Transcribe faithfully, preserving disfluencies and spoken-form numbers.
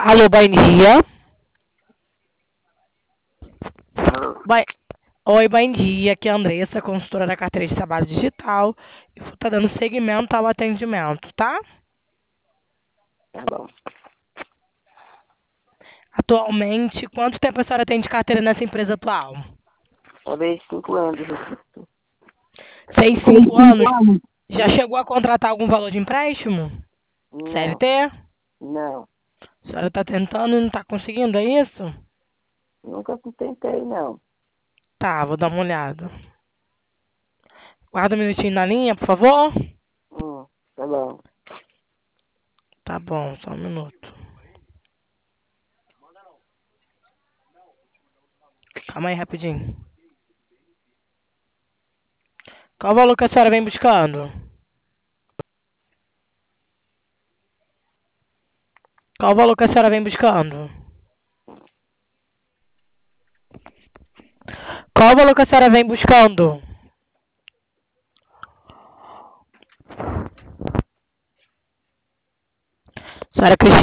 Alô, bom dia. Alô? Bom- Oi, bom dia. Aqui é a Andressa, consultora da carteira de trabalho digital. E vou estar dando seguimento ao atendimento, tá? Tá bom. Atualmente, quanto tempo a senhora tem de carteira nessa empresa atual? Talvez cinco anos. Fez Tem cinco cinco anos. anos? Já chegou a contratar algum valor de empréstimo? Não, C L T? A não. senhora está tentando e não está conseguindo, é isso? Nunca tentei, não. Tá, vou dar uma olhada. Guarda um minutinho na linha, por favor. Hum, tá bom. Tá bom, só um minuto. Calma aí, rapidinho. Qual o valor que a senhora vem buscando? Qual o valor que a senhora vem buscando? Qual o valor que a senhora vem buscando? Senhora Cristina?